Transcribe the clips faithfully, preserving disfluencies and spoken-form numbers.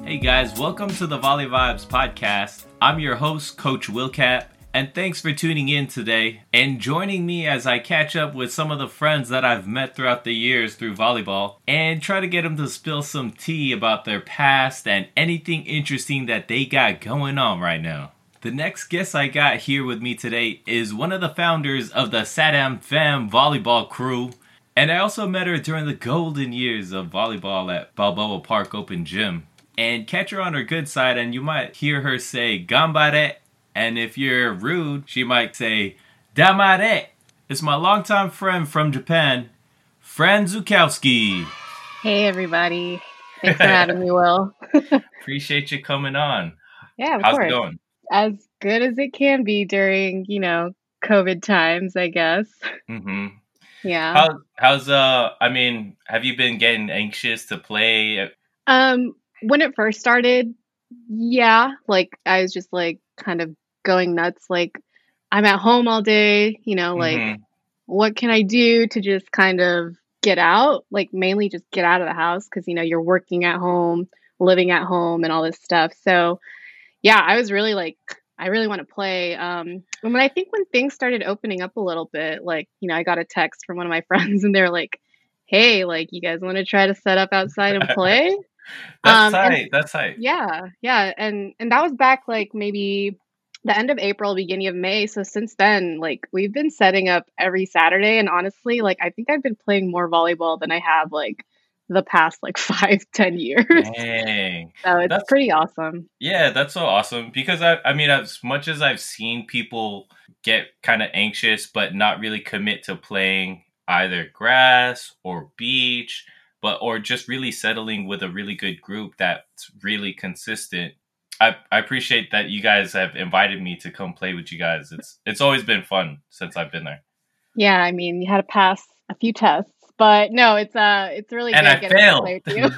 Hey guys, welcome to the Volley Vibes podcast. I'm your host, Coach Wilcap, and thanks for tuning in today and joining me as I catch up with some of the friends that I've met throughout the years through volleyball and try to get them to spill some tea about their past and anything interesting that they got going on right now. The next guest I got here with me today is one of the founders of the Saddam Fam volleyball crew, and I also met her during the golden years of volleyball at Balboa Park Open Gym. And catch her on her good side, and you might hear her say "Gambare," and if you're rude, she might say "Damare." It's my longtime friend from Japan, Fran Zukowski. Hey everybody, thanks for having me, Will. Appreciate you coming on. Yeah, of How's course. it going? As good as it can be during, you know, COVID times, I guess. Mm-hmm. Yeah. How, how's uh? I mean, have you been getting anxious to play? Um, when it first started, yeah, like I was just like kind of going nuts. Like I'm at home all day, you know, like Mm-hmm. what can I do to just kind of get out? Like mainly just get out of the house because you know you're working at home, living at home, and all this stuff. So yeah, I was really like, I really want to play. Um, and when I think when things started opening up a little bit, like, you know, I got a text from one of my friends and they're like, hey, like, you guys want to try to set up outside and play? That's Um, and tight. That's tight. yeah, yeah. And, and that was back like maybe the end of April, beginning of May. So since then, like, we've been setting up every Saturday. And honestly, like, I think I've been playing more volleyball than I have like the past like five, ten years. Dang. So it's That's pretty awesome. Yeah, that's so awesome because I I mean as much as I've seen people get kind of anxious but not really commit to playing either grass or beach but or just really settling with a really good group that's really consistent. I I appreciate that you guys have invited me to come play with you guys. It's it's always been fun since I've been there. Yeah, I mean, you had to pass a few tests, but no, it's uh, it's really And good I getting to failed. play with you.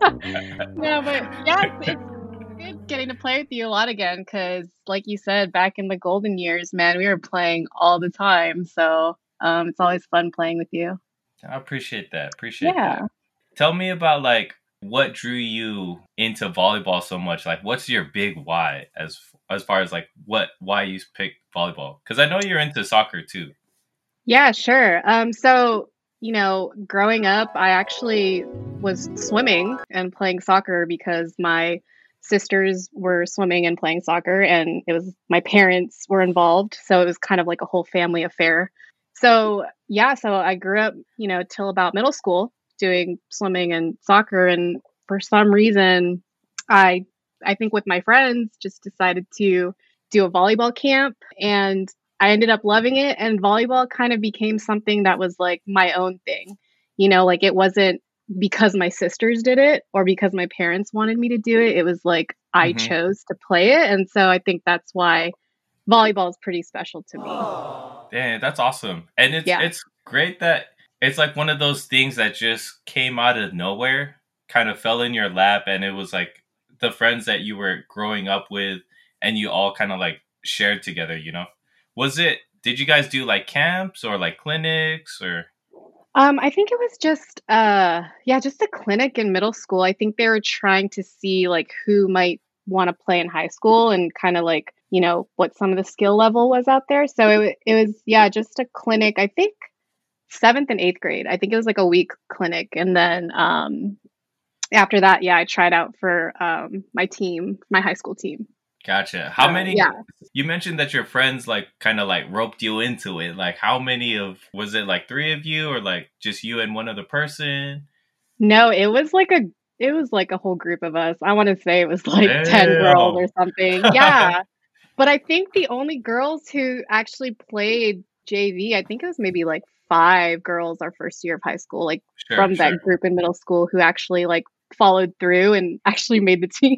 No, but yeah, it's, it's good getting to play with you a lot again because, like you said, back in the golden years, man, we were playing all the time. So um, it's always fun playing with you. I appreciate that. Appreciate Yeah. that. Tell me about like what drew you into volleyball so much? Like what's your big why as as far as like what why you picked volleyball? Cuz I know you're into soccer too. Yeah, sure. Um, so, you know, growing up, I actually was swimming and playing soccer because my sisters were swimming and playing soccer, and it was my parents were involved. So it was kind of like a whole family affair. So, yeah, so I grew up, you know, till about middle school doing swimming and soccer. And for some reason, I, I think with my friends, just decided to do a volleyball camp. And I ended up loving it, and volleyball kind of became something that was like my own thing. You know, like it wasn't because my sisters did it or because my parents wanted me to do it. It was like I Mm-hmm. chose to play it. And so I think that's why volleyball is pretty special to me. Damn, that's awesome. And it's Yeah. it's great that it's like one of those things that just came out of nowhere, kind of fell in your lap and it was like the friends that you were growing up with and you all kind of like shared together, you know? Was it, did you guys do like camps or like clinics or? Um, I think it was just uh yeah, just a clinic in middle school. I think they were trying to see like who might want to play in high school and kind of like, you know, what some of the skill level was out there. So it wa- it was yeah, just a clinic. I think seventh and eighth grade. I think it was like a week clinic, and then um after that, yeah, I tried out for um my team, my high school team. Gotcha. How So, many, yeah. you mentioned that your friends like kind of like roped you into it. Like how many of, was it like three of you or like just you and one other person? No, it was like a it was like a whole group of us. I want to say it was like ten girls or Damn. something. Yeah. But I think the only girls who actually played J V, I think it was maybe like five girls our first year of high school, like Sure, from sure. that group in middle school who actually like followed through and actually made the team.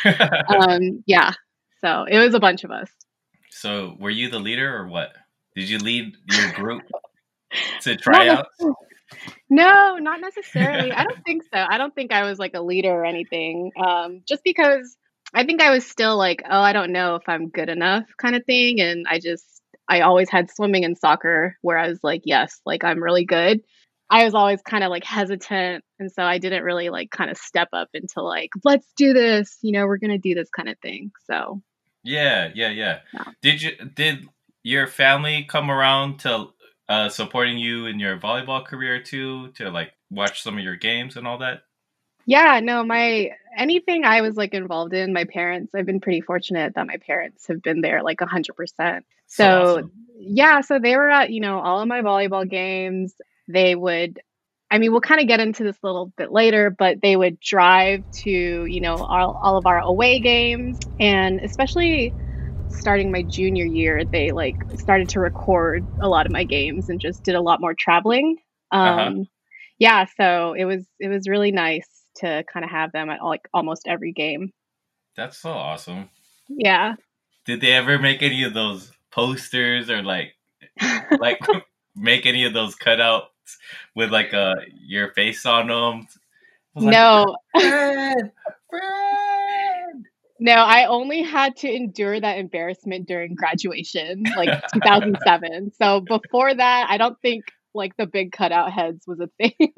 Um, yeah. So it was a bunch of us. So were you the leader or what? Did you lead your group to Not tryouts? necessarily. No, not necessarily. I don't think so. I don't think I was like a leader or anything. Um, just because I think I was still like, oh, I don't know if I'm good enough kind of thing. And I just, I always had swimming and soccer where I was like, yes, like I'm really good. I was always kind of like hesitant. And so I didn't really like kind of step up into like, let's do this, you know, we're going to do this kind of thing. So, Yeah, yeah, yeah. yeah. Did you did your family come around to uh, supporting you in your volleyball career too, to like watch some of your games and all that? Yeah, no, my anything I was like involved in, my parents, I've been pretty fortunate that my parents have been there like a hundred percent. So So awesome. yeah, so they were at, you know, all of my volleyball games. They would, I mean, we'll kind of get into this a little bit later, but they would drive to, you know, all, all of our away games. And especially starting my junior year, they like started to record a lot of my games and just did a lot more traveling. Uh-huh. Um, yeah, so it was it was really nice to kind of have them at like almost every game. That's so awesome. Yeah. Did they ever make any of those posters or like like make any of those cutouts with like uh your face on them? I was like, No, Fred, Fred. no, I only had to endure that embarrassment during graduation, like two thousand seven. So before that, I don't think like the big cutout heads was a thing.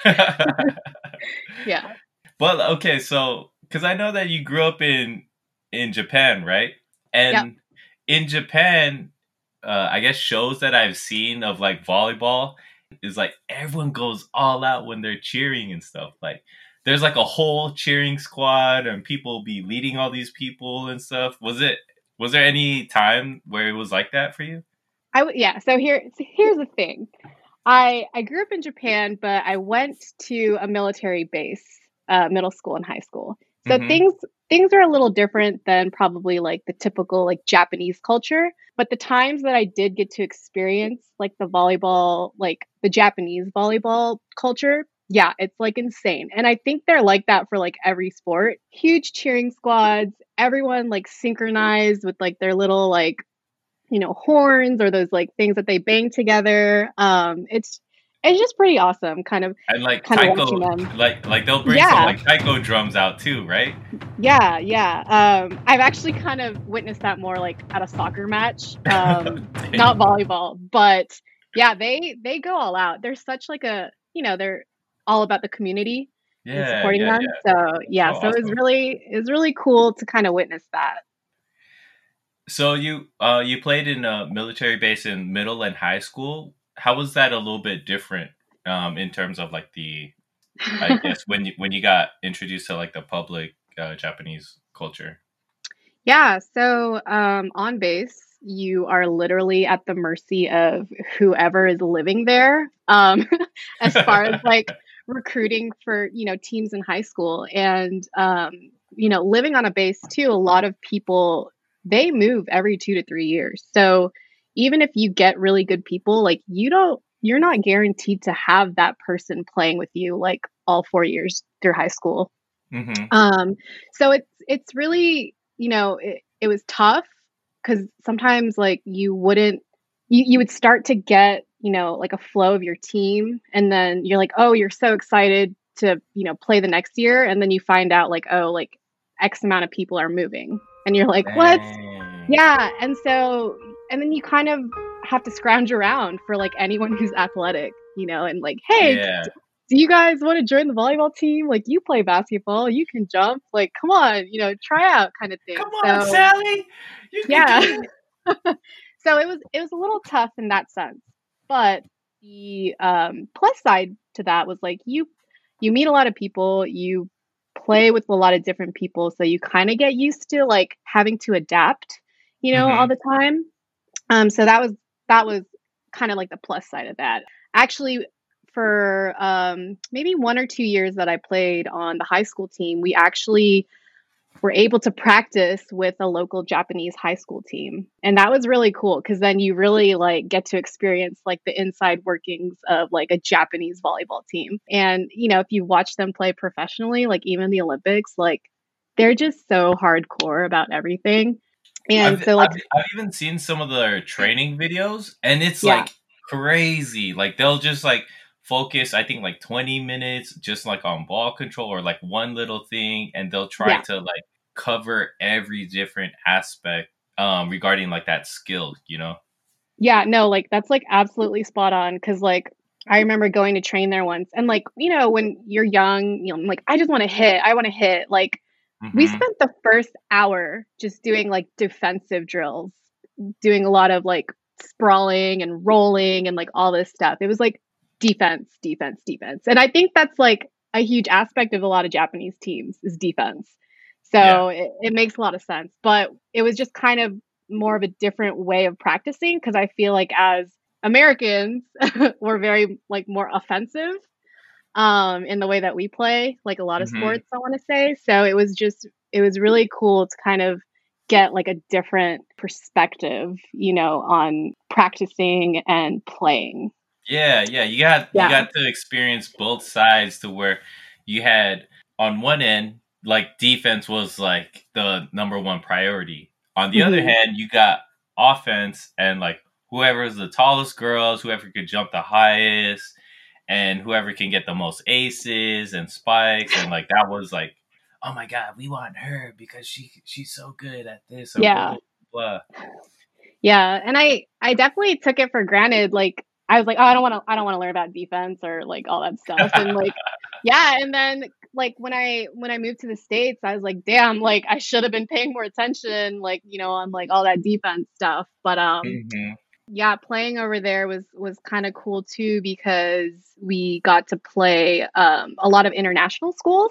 Yeah. Well, okay, so because I know that you grew up in in Japan, right? Yep. And in Japan, uh, I guess shows that I've seen of like volleyball is like everyone goes all out when they're cheering and stuff. Like there's like a whole cheering squad and people be leading all these people and stuff. Was it was there any time where it was like that for you? I w- yeah, so here so here's the thing. I I grew up in Japan, but I went to a military base, uh, middle school and high school. So Mm-hmm. things things are a little different than probably like the typical like Japanese culture. But the times that I did get to experience like the volleyball, like the Japanese volleyball culture, yeah, it's like insane. And I think they're like that for like every sport. Huge cheering squads, everyone like synchronized with like their little like you know, horns or those like things that they bang together. Um, it's it's just pretty awesome, kind of And like kind of watching taiko, them. like like they'll bring some Yeah, like taiko drums out too, right? yeah, yeah. Um, I've actually kind of witnessed that more like at a soccer match, um, not volleyball, but yeah, they they go all out. They're such like a you know they're all about the community and Yeah, supporting yeah, them. yeah. So So yeah, so it was awesome. really it was really cool to kind of witness that. So you uh you played in a military base in middle and high school. How was that a little bit different um in terms of like the I guess when you when you got introduced to like the public uh, Japanese culture? Yeah, so um, on base, you are literally at the mercy of whoever is living there, um, as far as like recruiting for, you know, teams in high school. And, um, you know, living on a base too, a lot of people, they move every two to three years. So even if you get really good people, like you don't, you're not guaranteed to have that person playing with you like all four years through high school. Mm-hmm. Um, so it's it's really, you know, it, it was tough because sometimes like you wouldn't you, you would start to get, you know, like a flow of your team and then you're like, oh, you're so excited to, you know, play the next year and then you find out like, oh, like X amount of people are moving. And you're like, what? Dang. Yeah. And so and then you kind of have to scrounge around for like anyone who's athletic, you know, and like, hey, Yeah. do you guys want to join the volleyball team? Like, you play basketball, you can jump. Like, come on, you know, try out, kind of thing. Come on, So, Sally. You can yeah. do it. So it was it was a little tough in that sense, but the um, plus side to that was like you you meet a lot of people, you play with a lot of different people, so you kind of get used to like having to adapt, you know, all Mm-hmm. the time. Um, so that was that was kind of like the plus side of that. Actually, for um, maybe one or two years that I played on the high school team, we actually were able to practice with a local Japanese high school team. And that was really cool because then you really like get to experience like the inside workings of like a Japanese volleyball team. And you know, if you watch them play professionally, like even the Olympics, like they're just so hardcore about everything. And I've, so like I've I've even seen some of their training videos, and it's yeah, like crazy. Like they'll just like focus, I think like twenty minutes just like on ball control or like one little thing, and they'll try yeah. to like cover every different aspect um regarding like that skill, you know? Yeah, no, like that's like absolutely spot on because like I remember going to train there once, and like, you know, when you're young, you know, I'm like, I just want to hit, I want to hit. Like, we Mm-hmm. spent the first hour just doing like defensive drills, doing a lot of like sprawling and rolling and like all this stuff. It was like defense, defense, defense. And I think that's like a huge aspect of a lot of Japanese teams is defense. Yeah. So it, it makes a lot of sense. But it was just kind of more of a different way of practicing because I feel like as Americans, we're very like more offensive um in the way that we play, like a lot of Mm-hmm. sports, I want to say. So it was just it was really cool to kind of get like a different perspective, you know, on practicing and playing. Yeah, yeah. You got you Yeah. got to experience both sides to where you had on one end, like defense was like the number one priority. On the other Hmm. hand, you got offense and like whoever's the tallest girls, whoever could jump the highest, and whoever can get the most aces and spikes, and like that was like, oh my god, we want her because she she's so good at this or blah Yeah. blah blah. Yeah. And I I definitely took it for granted. Like I was like, oh, I don't want to I don't want to learn about defense or like all that stuff. And like, yeah. And then like when I when I moved to the States, I was like, damn, like I should have been paying more attention, like, you know, on like all that defense stuff. But um Hmm. yeah, playing over there was was kind of cool too because we got to play um a lot of international schools.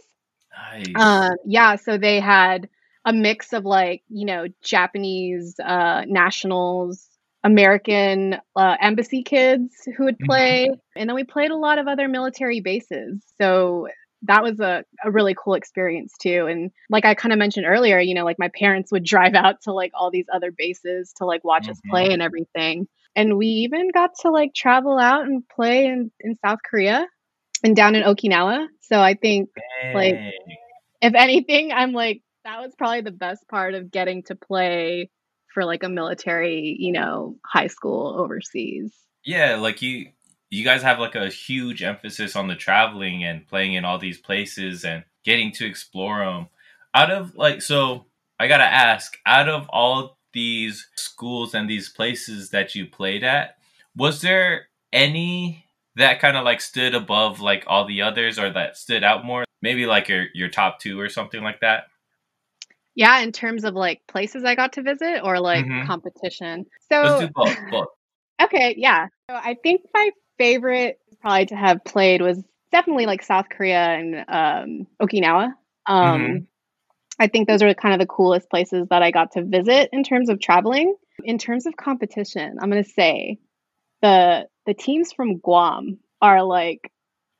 Nice. Um, yeah, so they had a mix of like, you know, Japanese uh, nationals, American uh, embassy kids who would Hmm. play, and then we played a lot of other military bases. So that was a, a really cool experience too. And like I kind of mentioned earlier, you know, like my parents would drive out to like all these other bases to like watch us Hmm. play and everything. And we even got to like travel out and play in, in South Korea and down in Okinawa. So I think like Dang. if anything, I'm like, that was probably the best part of getting to play for like a military, you know, high school overseas. Yeah, like you you guys have like a huge emphasis on the traveling and playing in all these places and getting to explore them. Out of like so I got to ask, out of all these schools and these places that you played at, was there any that kind of like stood above like all the others or that stood out more? Maybe like your your top two or something like that? Yeah, in terms of like places I got to visit or like Mhm. competition. Let's So, do both, both. okay, yeah. So I think my favorite probably to have played was definitely like South Korea and um, Okinawa. Mhm. Um, I think those are kind of the coolest places that I got to visit in terms of traveling. In terms of competition, I'm going to say the the teams from Guam are like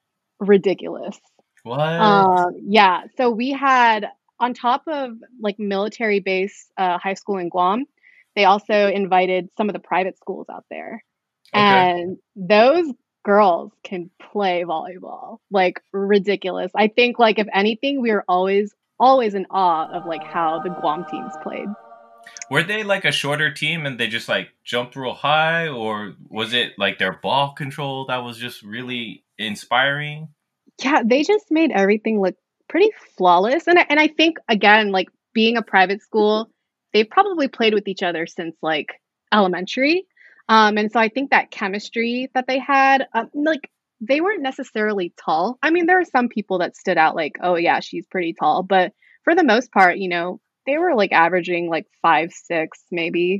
ridiculous. What? Um, yeah, so we had on top of like military base uh, high school in Guam, they also invited some of the private schools out there, Okay. and those girls can play volleyball like ridiculous. I think like if anything, we were always always in awe of like how the Guam teams played. Were they like a shorter team and they just like jumped real high, or was it like their ball control that was just really inspiring? Yeah, they just made everything look pretty flawless. And I, and I think again, like being a private school, they've probably played with each other since like elementary. Um, and so I think that chemistry that they had, um, like they weren't necessarily tall. I mean, there are some people that stood out like, oh yeah, she's pretty tall, but for the most part, you know, they were like averaging like five, six, maybe.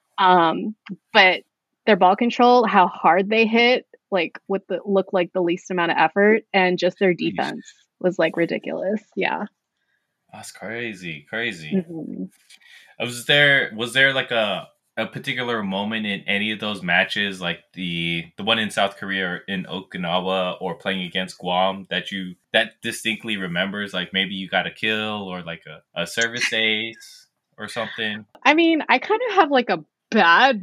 Um, but their ball control, how hard they hit, like with the look like the least amount of effort, and just their Jeez. defense was like ridiculous. Yeah. That's crazy, crazy. Hmm. Was there was there like a a particular moment in any of those matches, like the the one in South Korea or in Okinawa or playing against Guam, that you that distinctly remembers? Like maybe you got a kill or like a, a service ace or something. I mean, I kind of have like a bad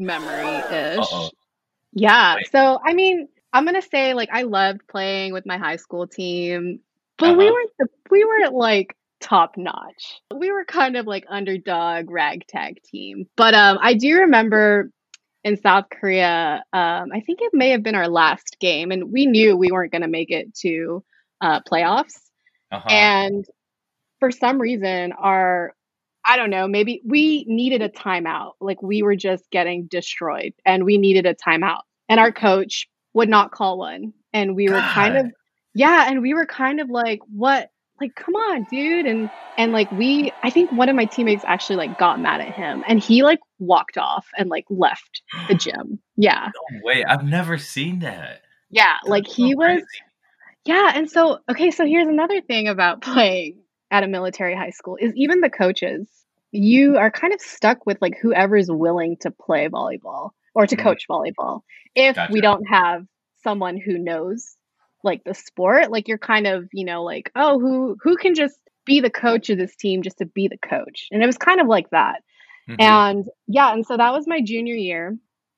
Uh oh. memory-ish. Yeah. Like So, I mean, I'm gonna say like I loved playing with my high school team, uh but we huh. weren't the we weren't like top notch. We were kind of like underdog ragtag team. But um I do remember in South Korea, um, I think it may have been our last game, and we knew we weren't gonna make it to uh playoffs. Uh huh. And for some reason our I don't know, maybe we needed a timeout. Like we were just getting destroyed and we needed a timeout. And our coach would not call one. and we were kind God. of yeah, and we were kind of like, "What? Like, come on, dude." And and like we I think one of my teammates actually like got mad at him and he like walked off and like left the gym. Yeah. No way. I've never seen that. Yeah, That's like so he was crazy. yeah, and so okay, so here's another thing about playing at a military high school is even the coaches, you are kind of stuck with like whoever's willing to play volleyball or to Mm, coach volleyball. If we gotcha. don't have someone who knows like the sport, like you're kind of, you know, like, oh, who who can just be the coach of this team just to be the coach. And it was kind of like that. Hmm. And yeah, and so that was my junior year.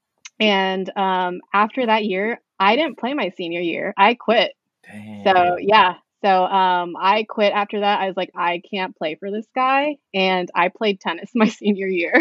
And um after that year, I didn't play my senior year. I quit. So, Dang. yeah. So, um, I quit after that. I was like, "I can't play for this guy," and I played tennis my senior year.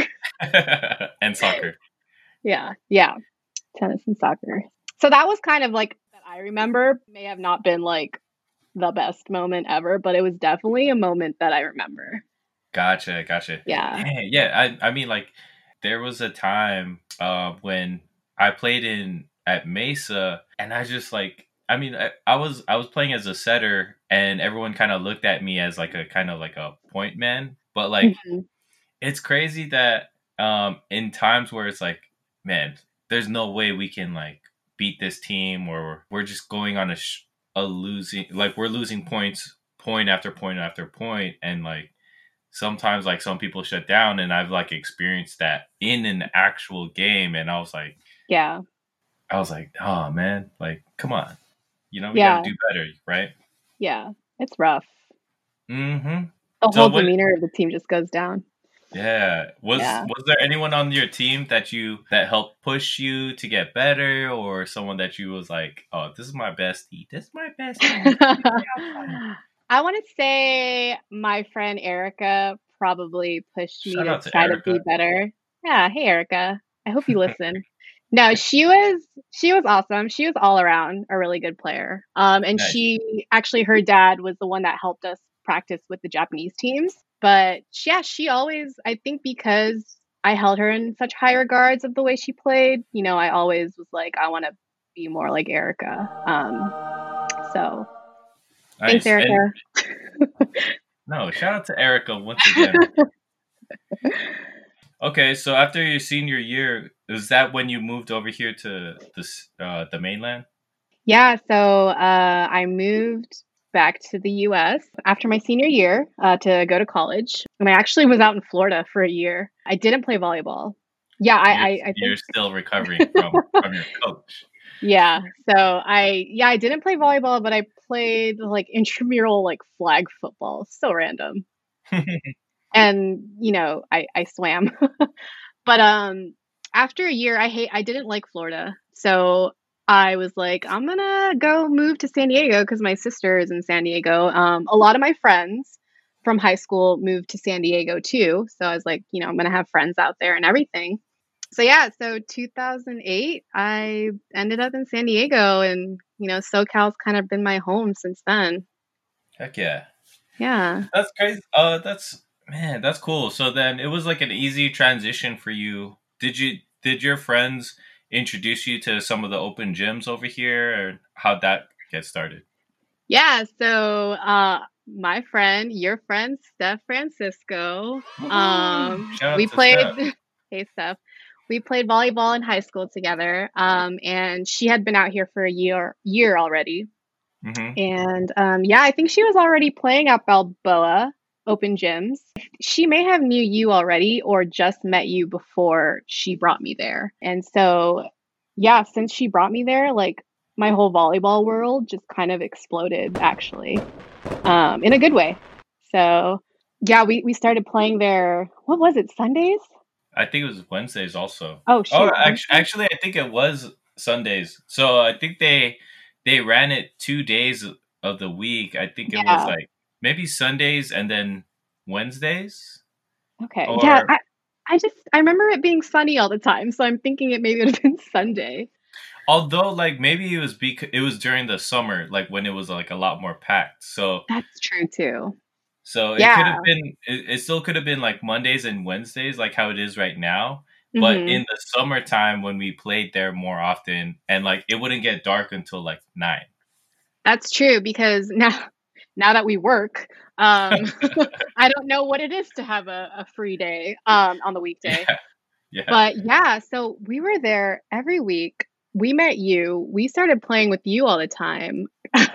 And soccer. Yeah, yeah, tennis and soccer. So that was kind of like that I remember. May have not been like the best moment ever, but it was definitely a moment that I remember. Gotcha, gotcha. Yeah. Dang, yeah, I I mean like there was a time uh when I played in at Mesa and I just like I mean I, I was I was playing as a setter and everyone kind of looked at me as like a kind of like a point man, but like Mhm. it's crazy that um in times where it's like man, there's no way we can like beat this team or we're just going on a sh- a losing like we're losing points point after point after point and like sometimes like some people shut down and I've like experienced that in an actual game and I was like Yeah. I was like, oh man, like come on. You know, we gotta Yeah. do better, right? Yeah. It's rough. Mm-hmm. The So whole what demeanor of the team just goes down. yeah. Was Yeah. was there anyone on your team that you that helped push you to get better or someone that you was like, oh, this is my bestie. This is my bestie. Take me outside. I want to say my friend Erica probably pushed me Shout to out to try to Erica. be better. Yeah, hey Erica. I hope you listen. No, she was she was awesome. She was all around a really good player. Um and Nice. she actually her dad was the one that helped us practice with the Japanese teams. But yeah, she always I think because I held her in such high regards of the way she played, you know, I always was like I want to be more like Erica. Um so thanks, Nice. And Erica. no, shout out to Erica once again. Okay, so after your senior year, is that when you moved over here to this uh the mainland? Yeah, so uh, I moved back to the U S after my senior year uh, to go to college. And I actually was out in Florida for a year. I didn't play volleyball. Yeah, I, You're I, I you're think, still recovering from from your coach. yeah. So I, yeah, I didn't play volleyball, but I played like intramural, like flag football. So random. And, you know, I, I swam. But um after a year I hate I didn't like Florida. So I was like I'm going to go move to San Diego cuz my sister is in San Diego. Um a lot of my friends from high school moved to San Diego too. So I was like, you know, I'm going to have friends out there and everything. So yeah, so two thousand eight I ended up in San Diego and you know, SoCal's kind of been my home since then. Heck yeah. Yeah. That's crazy. Uh that's man, that's cool. So then it was like an easy transition for you. Did you did your friends introduce you to some of the open gyms over here or how'd that get started? Yeah, so uh my friend, your friend Steph Francisco, Woohoo! um Shout out we to Steph. played hey Steph. We played volleyball in high school together. Um and she had been out here for a year year already. Mm-hmm. And um yeah, I think she was already playing at Balboa Open Gyms. She may have knew you already or just met you before she brought me there. And so yeah, since she brought me there, like my whole volleyball world just kind of exploded actually, um, in a good way. So yeah, we, we started playing there. What was it? Sundays? I think it was Wednesdays also. Oh Oh, shoot, actually, Wednesdays? actually, I think it was Sundays. So I think they they ran it two days of the week. I think it was Yeah. like maybe Sundays and then Wednesdays. Okay. Yeah. Or I, I just I remember it being sunny all the time, so I'm thinking it maybe would have been Sunday. although like maybe it was because it was during the summer, like when it was like a lot more packed. So That's true too. so it could have Yeah. been it, it still could have been like Mondays and Wednesdays, like how it is right now. But hmm in the summertime when we played there more often, and like it wouldn't get dark until like nine. That's true because now now that we work, um, I don't know what it is to have a, a free day um, on the weekday. Yeah, yeah. But yeah, so we were there every week. We met you. We started playing with you all the time.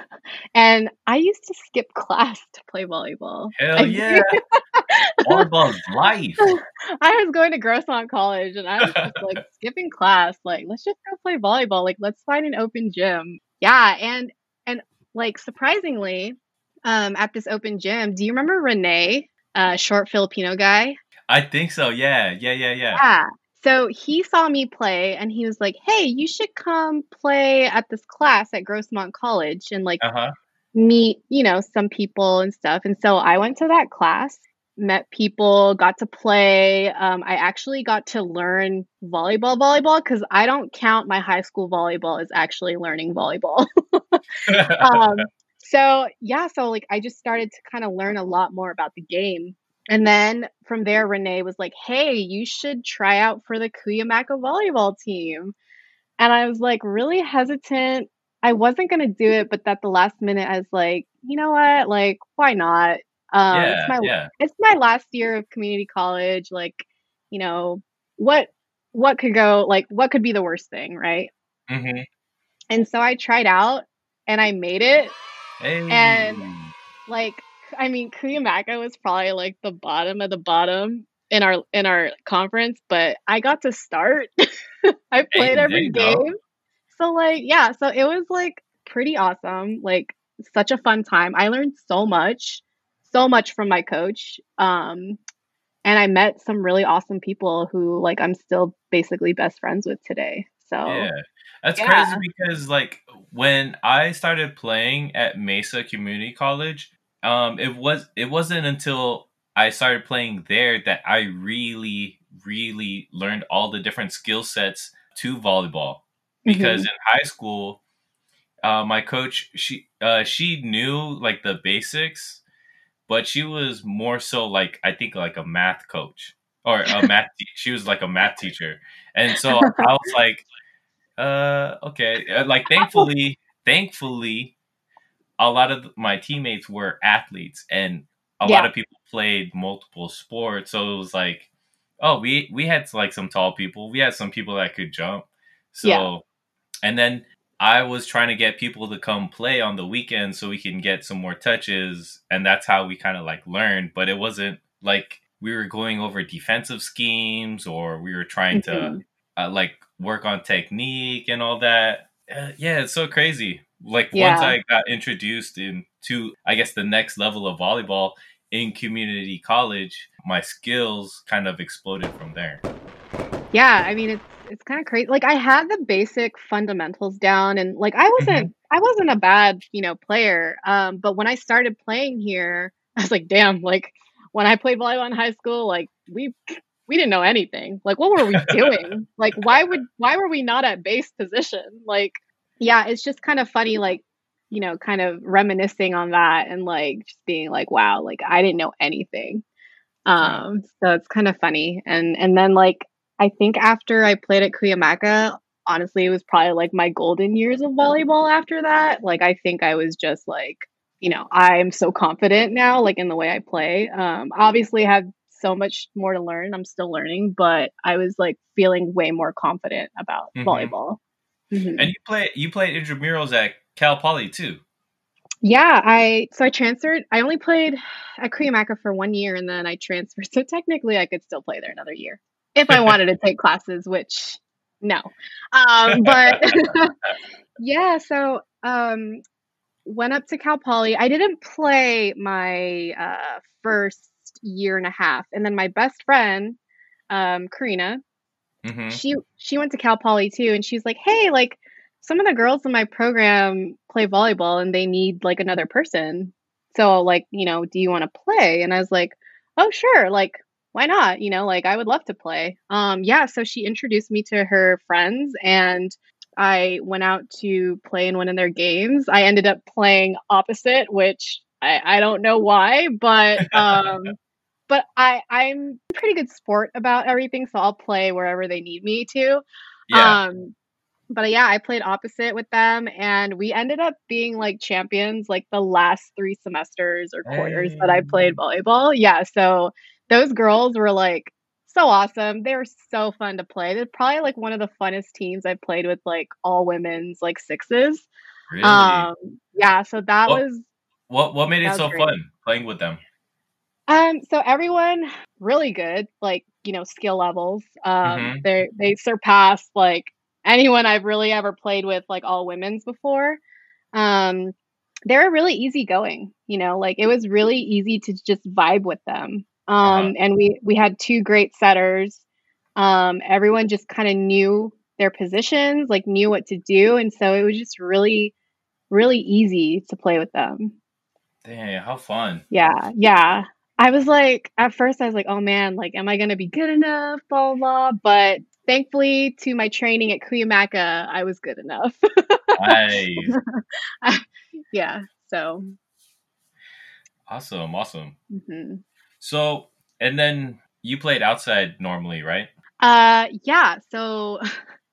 And I used to skip class to play volleyball. Hell I, yeah. Volleyball's life. I was going to Grossmont College and I was just like skipping class. Like, let's just go play volleyball. Like, let's find an open gym. Yeah, and and like surprisingly, um, at this open gym, do you remember Renee, uh, short Filipino guy? I think so. Yeah, yeah, yeah, yeah. Yeah. So he saw me play and he was like, "Hey, you should come play at this class at Grossmont College and like Uh huh. meet, you know, some people and stuff." And so I went to that class, met people, got to play. Um, I actually got to learn volleyball, volleyball, because I don't count my high school volleyball as actually learning volleyball. um, so yeah, so like I just started to kind of learn a lot more about the game. And then from there, Renee was like, "Hey, you should try out for the Cuyamaca volleyball team." And I was like really hesitant. I wasn't gonna do it, but at the last minute, I was like, you know what? Like, why not? Um, it's Yeah, my yeah. it's my last year of community college. Like, you know, what what could go like what could be the worst thing, right? Mm-hmm. And so I tried out and I made it. Hey. And like, I mean, Cuyamaca was probably like the bottom of the bottom in our in our conference, but I got to start. I Hey, played there every you go. game. So like, yeah, so it was like pretty awesome. Like such a fun time. I learned so much, so much from my coach. Um, and I met some really awesome people who like I'm still basically best friends with today. Yeah. So That's crazy yeah. because like when I started playing at Mesa Community College, um it was it wasn't until I started playing there that I really really learned all the different skill sets to volleyball. Because hmm in high school, uh, my coach she uh, she knew like the basics, but she was more so like I think like a math coach or a math. Te- she was like a math teacher, and so I was like, uh, okay. Uh, Like thankfully, thankfully, a lot of my teammates were athletes, and a lot Yeah. of people played multiple sports. So it was like, oh, we we had like some tall people. We had some people that could jump. Yeah. So and then I was trying to get people to come play on the weekend so we can get some more touches. And that's how we kind of like learned. But it wasn't like we were going over defensive schemes or we were trying to hmm uh, like work on technique and all that. Uh, yeah, it's so crazy. Like once Yeah. I got introduced into, I guess, the next level of volleyball in community college, my skills kind of exploded from there. Yeah, I mean it's it's kind of crazy. Like I had the basic fundamentals down and like I Hmm. wasn't I wasn't a bad, you know, player. Um but when I started playing here, I was like, damn, like when I played volleyball in high school, like we we didn't know anything. Like what were we doing? Like why would why were we not at base position? Like yeah, it's just kind of funny like you know, kind of reminiscing on that and like just being like, wow, like I didn't know anything. Yeah. Um, so it's kind of funny. And and then like I think after I played at Cuyamaca, honestly, it was probably like my golden years of volleyball after that. Like I think I was just like, you know, I'm so confident now, like in the way I play. Um, obviously I have so much more to learn. I'm still learning, but I was like feeling way more confident about Hmm. volleyball. hmm And you play you played intramurals at Cal Poly too. Yeah, I so I transferred. I only played at Cuyamaca for one year and then I transferred. So technically I could still play there another year if I wanted to take classes, which no. Um, but yeah, so um went up to Cal Poly. I didn't play my uh first year and a half. And then my best friend, um, Karina, Hmm. she she went to Cal Poly too, and she's like, "Hey, like some of the girls in my program play volleyball, and they need like another person. So like, you know, do you want to play?" And I was like, "Oh, sure. Like, why not? You know, like I would love to play." Um, yeah. So she introduced me to her friends, and I went out to play in one of their games. I ended up playing opposite, which I I don't know why, but um but I I'm a pretty good sport about everything, so I'll play wherever they need me to. Yeah. Um, but yeah, I played opposite with them, and we ended up being like champions like the last three semesters or quarters that I Hey. played volleyball. Yeah, so those girls were like so awesome. They were so fun to play. They're probably like one of the funnest teams I've played with, like all women's like sixes. Really? Um, yeah, so that What was what what made that it was so great. fun playing with them? Um, so everyone really good, like, you know, skill levels. Um, Mm-hmm. they they surpassed like anyone I've really ever played with, like all women's before. Um, they were really easygoing, you know, like it was really easy to just vibe with them. Uh-huh. Um, and we we had two great setters. Um, everyone just kind of knew their positions, like knew what to do, and so it was just really, really easy to play with them. Dang, how fun. Yeah, yeah. I was like, at first I was like, oh man, like, am I gonna be good enough? Blah, blah, blah. But thankfully to my training at Kuyamaka, I was good enough. Nice. Yeah, so Awesome, awesome. mhm. So, and then you played outside normally, right? Uh, yeah, so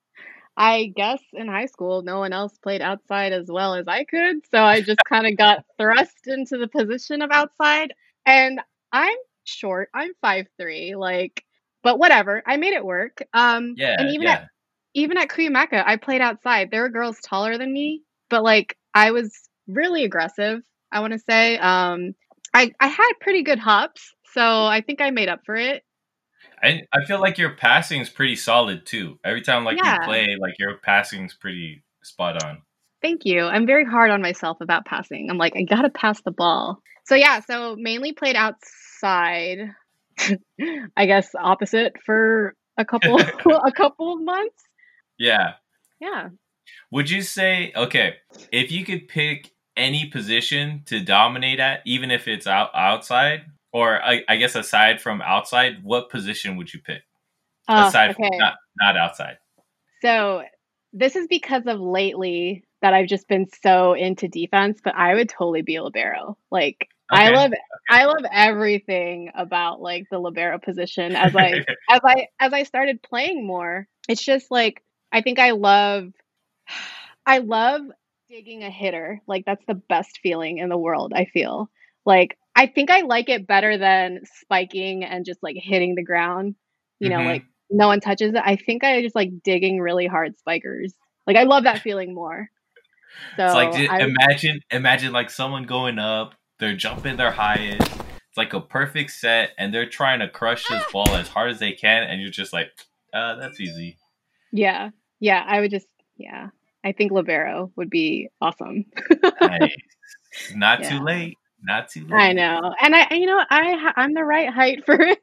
I guess in high school, no one else played outside as well as I could, so I just kind of got thrust into the position of outside. And I'm short. I'm five three, like, but whatever. I made it work. Um, and Yeah, even at yeah. even at Kuyamaka, I played outside. There were girls taller than me, but like I was really aggressive, I want to say. Um, I I had pretty good hops, so I think I made up for it. I I feel like your passing's pretty solid too. Every time like we Yeah. play, like your passing's pretty spot on. Thank you. I'm very hard on myself about passing. I'm like, I gotta pass the ball. So yeah, so mainly played outside. I guess opposite for a couple a couple of months. Yeah. Yeah. Would you say, okay, if you could pick any position to dominate at, even if it's out outside, or I, I guess aside from outside, what position would you pick? Oh, Aside from okay. not not outside. So this is because of lately that I've just been so into defense, but I would totally be a libero. Like I Okay. love I love everything about like the libero position as I as I as I started playing more. It's just like I think I love I love digging a hitter. Like that's the best feeling in the world, I feel. Like I think I like it better than spiking and just like hitting the ground, you know, like hmm no one touches it. I think I just like digging really hard spikers. Like I love that feeling more. It's like So just I imagine imagine like someone going up, they're jumping their highest. It's like a perfect set, and they're trying to crush this ball as hard as they can, and you're just like, uh, that's easy. yeah. Yeah, I would just yeah. I think libero would be awesome. Nice. Not too Yeah. late. Not too I late. know. And I you know, I ha- I'm the right height for it.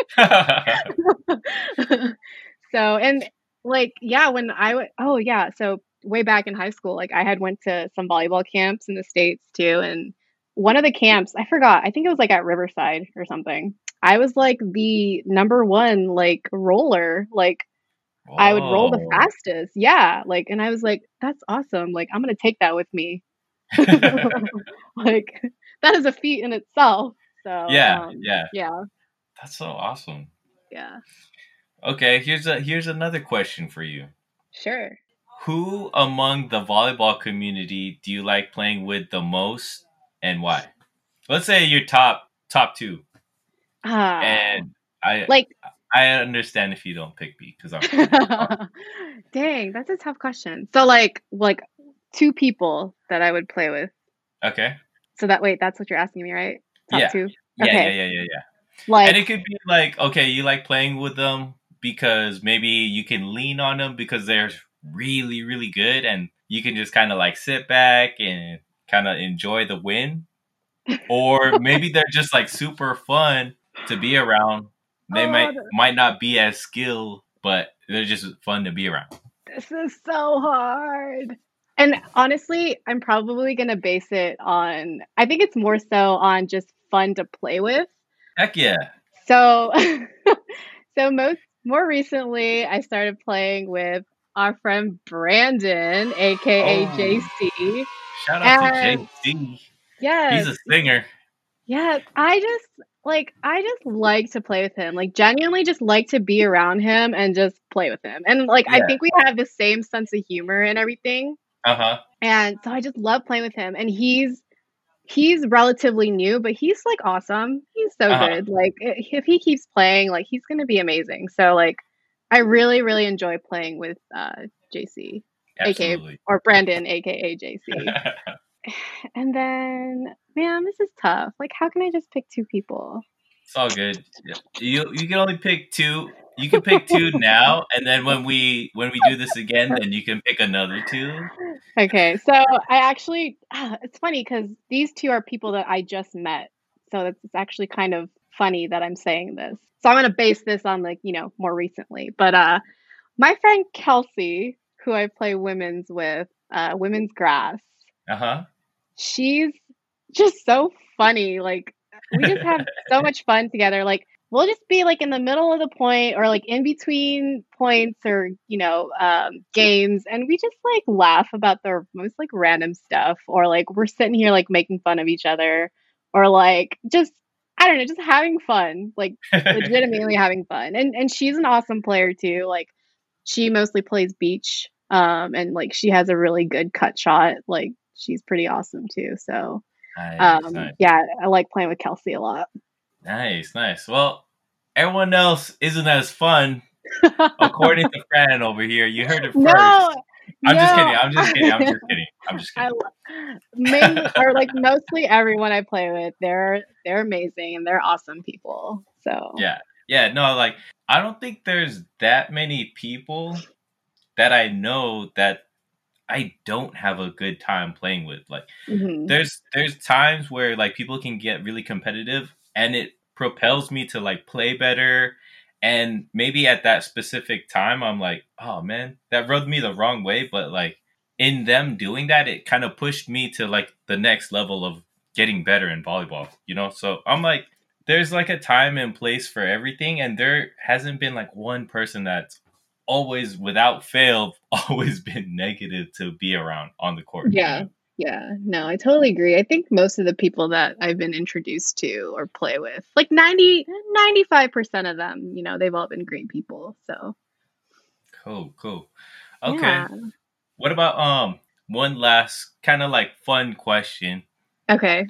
So, and like, yeah, when I would, oh yeah, so way back in high school, like I had went to some volleyball camps in the States too, and one of the camps, I forgot, I think it was like at Riverside or something. I was like the number one like roller, like I would roll the Whoa. fastest. Yeah, like, and I was like, that's awesome. Like, I'm gonna take that with me. Like, that is a feat in itself. So, Yeah, um, yeah. yeah, That's so awesome. yeah, Okay, here's a here's another question for you. sure. Who among the volleyball community do you like playing with the most and why? Let's say your top top two. Ah, And I like I understand if you don't pick me because I'm I'm dang, that's a tough question. So like like two people that I would play with. okay. So that wait, that's what you're asking me, right? Top Yeah. two. Yeah, yeah, Okay. yeah, yeah, yeah. And Like it could be like, okay, you like playing with them because maybe you can lean on them because they're really, really good and you can just kind of like sit back and kind of enjoy the win. Or maybe they're just like super fun to be around. They oh, might might not be as skilled, but they're just fun to be around. this is so hard. And honestly, I'm probably gonna base it on I think it's more so on just fun to play with. Heck yeah. So so most more recently I started playing with our friend Brandon, aka Oh, J C. shout out to And J C. He's yes, a singer. yes, I just like I just like to play with him. Like genuinely just like to be around him and just play with him. And like I Yeah. think we have the same sense of humor and everything. Uh-huh. And so I just love playing with him. And he's he's relatively new, but he's like awesome. He's so Uh-huh. good. Like i- if he keeps playing, like he's gonna be amazing. So like I really, really enjoy playing with uh J C, aka Absolutely. or Brandon, aka J C. And then man, this is tough. Like how can I just pick two people? It's all good. Yeah. You you can only pick two. You can pick two now, and then when we when we do this again, then you can pick another two. Okay, so I actually, ah, it's funny because these two are people that I just met. So it's, it's actually kind of funny that I'm saying this. So I'm going to base this on like, you know, more recently. But uh, my friend Kelsey, who I play women's with, uh, women's grass, Uh-huh. she's just so funny. Like we just have so much fun together. Like we'll just be like in the middle of the point or like in between points or you know um, games, and we just like laugh about the most like random stuff, or like we're sitting here like making fun of each other, or like just I don't know, just having fun, like legitimately having fun. And and she's an awesome player too. Like she mostly plays beach, um, and like she has a really good cut shot. Like she's pretty awesome too. So Nice, um, nice. yeah, I like playing with Kelsey a lot. Nice, nice. Well, everyone else isn't as fun, according to Fran over here. You heard it No, first. I'm just kidding. no. I'm just kidding. I'm just kidding. I'm just I kidding. lo- mainly or like mostly everyone I play with, they're they're amazing and they're awesome people. So Yeah. Yeah, no, like I don't think there's that many people that I know that I don't have a good time playing with. Like mhm. there's there's times where like people can get really competitive and it propels me to like play better, and maybe at that specific time I'm like, oh man, that rubbed me the wrong way, but like in them doing that it kind of pushed me to like the next level of getting better in volleyball, you know? So I'm like, there's like a time and place for everything, and there hasn't been like one person that's always without fail always been negative to be around on the court, you Yeah. know? Yeah. No, I totally agree. I think most of the people that I've been introduced to or play with, like ninety, ninety-five percent of them, you know, they've all been great people. So, Cool, cool. yeah. Okay. What about um one last kind of like fun question? Okay.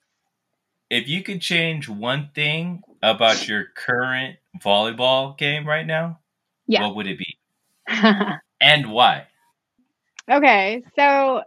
If you could change one thing about your current volleyball game right now, Yeah. what would it be? And why? Okay. So,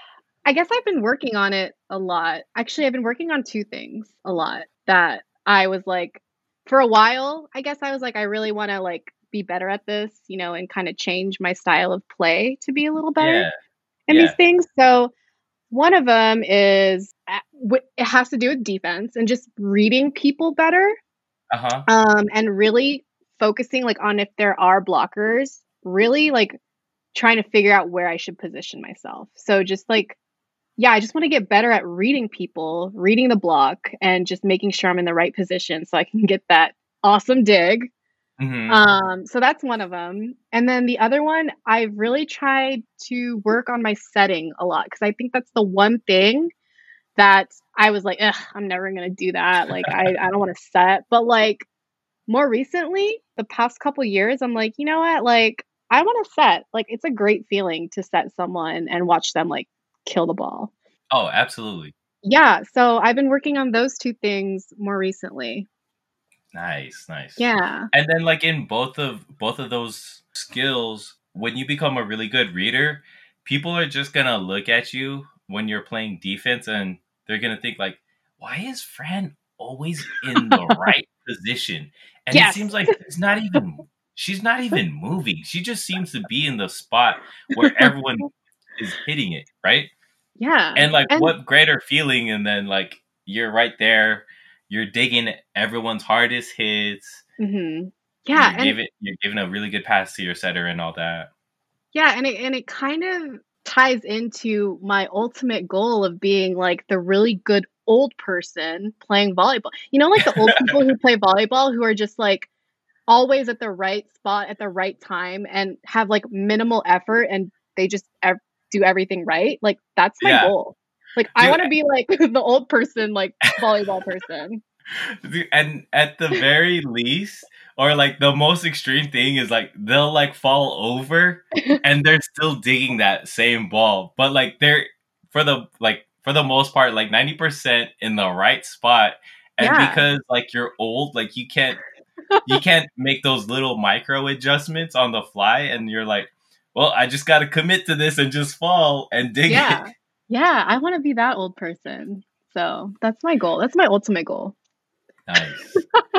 I guess I've been working on it a lot. Actually, I've been working on two things a lot that I was like for a while, I guess I was like I really want to like be better at this, you know, and kind of change my style of play to be a little better Yeah, in these yeah. things. So, one of them is uh, w- it has to do with defense and just reading people better, Uh-huh. um and really focusing like on if there are blockers, really like trying to figure out where I should position myself. So just like yeah, I just want to get better at reading people, reading the block, and just making sure I'm in the right position so I can get that awesome dig. Mhm. Um, so that's one of them. And then the other one, I've really tried to work on my setting a lot because I think that's the one thing that I was like, ugh, I'm never gonna do that. Like I, I don't want to set. But like more recently, the past couple years, I'm like, you know what? Like I want to set. Like it's a great feeling to set someone and watch them like kill the ball. Oh, absolutely. Yeah, so I've been working on those two things more recently. Nice, nice. Yeah. And then like in both of both of those skills, when you become a really good reader, people are just gonna look at you when you're playing defense and they're gonna think like, why is Fran always in the right position? And it Yes. seems like it's not even she's not even moving. She just seems to be in the spot where everyone is hitting it, right? Yeah. And like And what greater feeling, and then like you're right there, you're digging everyone's hardest hits, mhm. Yeah, you're and giving you're giving a really good pass to your setter and all that. yeah, and it and it kind of ties into my ultimate goal of being like the really good old person playing volleyball. You know, like the old people who play volleyball who are just like always at the right spot at the right time and have like minimal effort and they just ev- do everything right. Like that's my Yeah, goal. Like I dude. want to be like the old person, like volleyball person. And at the very least, or like the most extreme thing is like they'll like fall over and they're still digging that same ball. But like they're for the like for the most part, like ninety percent in the right spot. And Yeah. because like you're old, like you can't you can't make those little micro adjustments on the fly, and you're like, well, I just got to commit to this and just fall and dig Yeah. it. Yeah. I want to be that old person. So that's my goal. That's my ultimate goal. Nice.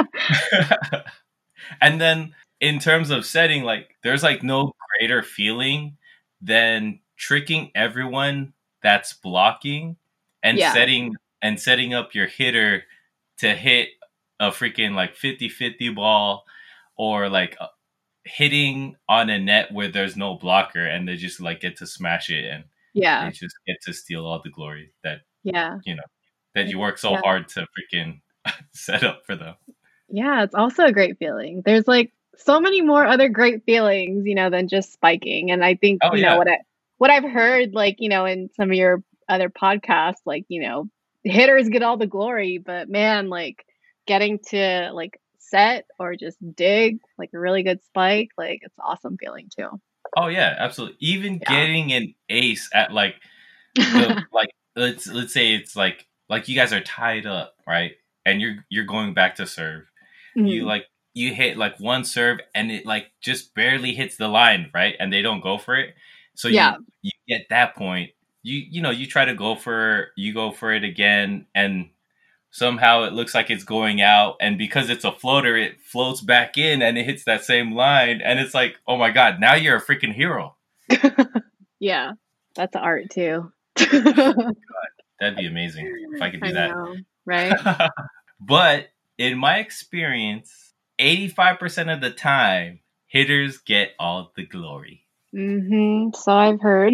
And then in terms of setting, like there's like no greater feeling than tricking everyone that's blocking and Yeah. setting and setting up your hitter to hit a freaking like fifty-fifty ball, or like uh, hitting on a net where there's no blocker and they just like get to smash it, and Yeah. they just get to steal all the glory that, Yeah. you know, that you work so Yeah. hard to freaking set up for them. Yeah, it's also a great feeling. There's like so many more other great feelings, you know, than just spiking. And I think, Oh you know, yeah. what I what I've heard, like, you know, in some of your other podcasts, like, you know, hitters get all the glory, but man, like getting to like set or just dig like a really good spike, like it's an awesome feeling too. Oh yeah, absolutely. Even Yeah. getting an ace at like the like let's let's say it's like like you guys are tied up, right? And you're you're going back to serve. You Mhm. like you hit like one serve and it like just barely hits the line, right? And they don't go for it. So Yeah. you you get that point. You you know, you try to go for you go for it again, and somehow it looks like it's going out, and because it's a floater, it floats back in and it hits that same line, and it's like, oh my god, now you're a freaking hero. Yeah. That's art too. That'd be amazing if I could do I that. know, right? But in my experience, eighty-five percent of the time, hitters get all the glory. Mm-hmm. So I've heard.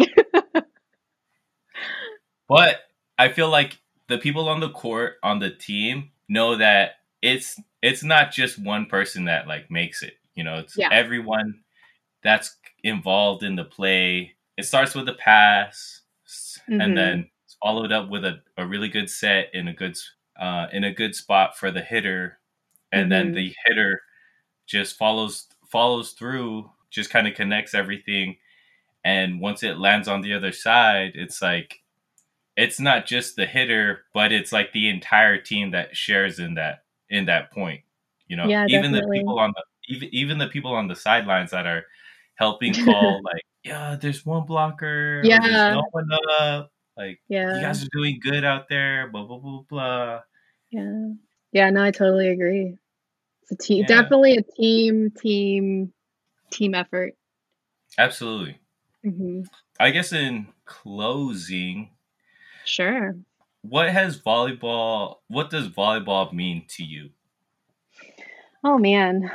But I feel like the people on the court, on the team, know that it's it's not just one person that like makes it. You know, it's Yeah. everyone that's involved in the play. It starts with a pass, Mhm. and then it's followed up with a, a really good set in a good uh, in a good spot for the hitter, and then Mhm. the hitter just follows follows through, just kind of connects everything, and once it lands on the other side, it's like it's not just the hitter, but it's like the entire team that shares in that in that point. You know, Yeah, even the definitely. people on the even even the people on the sidelines that are helping call, like, yeah, there's one blocker, or there's Yeah. no one up. Like, you Yeah. guys are doing good out there. Blah blah blah blah. Yeah. Yeah, no, I totally agree. It's a team, Yeah, definitely a team, team, team effort. absolutely. Hmm. I guess in closing, Sure. what has volleyball? What does volleyball mean to you? Oh man,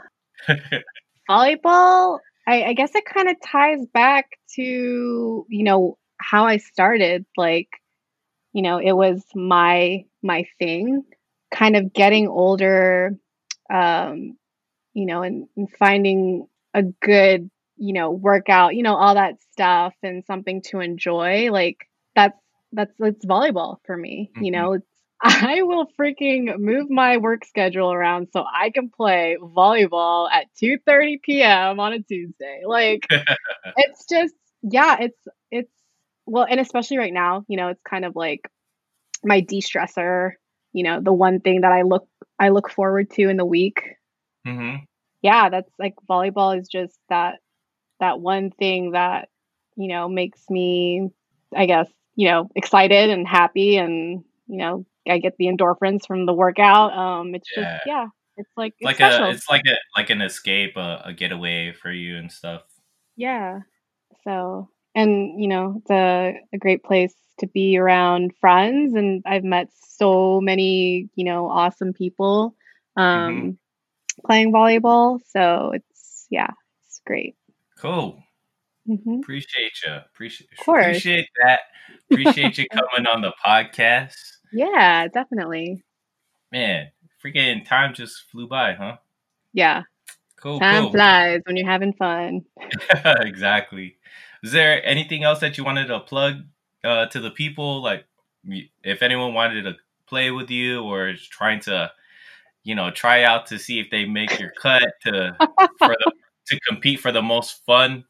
volleyball. I, I guess it kind of ties back to, you know, how I started. Like, you know, it was my my thing. Kind of getting older, um, you know, and, and finding a good, you know, workout, you know, all that stuff and something to enjoy. Like that's that's it's volleyball for me. You Mhm. know, it's I will freaking move my work schedule around so I can play volleyball at two thirty p.m. on a Tuesday. Like it's just yeah, it's it's well, and especially right now, you know, it's kind of like my de-stressor, you know, the one thing that I look I look forward to in the week. Mhm. Yeah, that's like volleyball is just that that one thing that, you know, makes me, I guess, you know, excited and happy and, you know, I get the endorphins from the workout. Um, it's just, Yeah. yeah, it's like, It's it's like a special. it's like a like an escape, a, a getaway for you and stuff. Yeah. So, and, you know, it's a, a great place to be around friends. And I've met so many, you know, awesome people Hmm. um, playing volleyball. So it's, yeah, it's great. Cool. Hmm. Appreciate you. Appreciate Of course. appreciate that. Appreciate you coming on the podcast. Yeah, definitely. Man, freaking time just flew by, huh? Yeah. Cool, Time cool. flies when you're having fun. Exactly. Is there anything else that you wanted to plug uh, to the people? Like, if anyone wanted to play with you or is trying to, you know, try out to see if they make your cut to for the to compete for the most fun?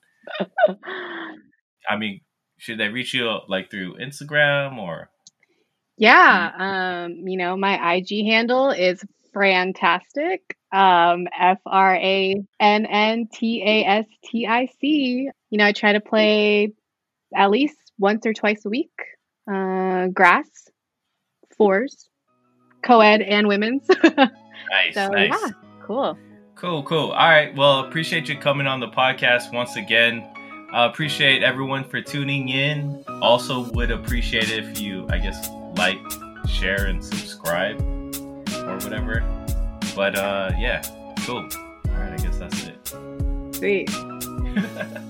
I mean, should they reach you like through Instagram or? Yeah, um, you know, my I G handle is Frantastic, um, F R A N N T A S T I C. You know, I try to play at least once or twice a week. Uh, grass, fours, co-ed and women's. Nice, So nice. yeah, cool. Cool, cool. All right. Well, appreciate you coming on the podcast once again. Uh, appreciate everyone for tuning in. Also would appreciate it if you, I guess, like, share, and subscribe or whatever. But uh, yeah, cool. All right, I guess that's it. Sweet.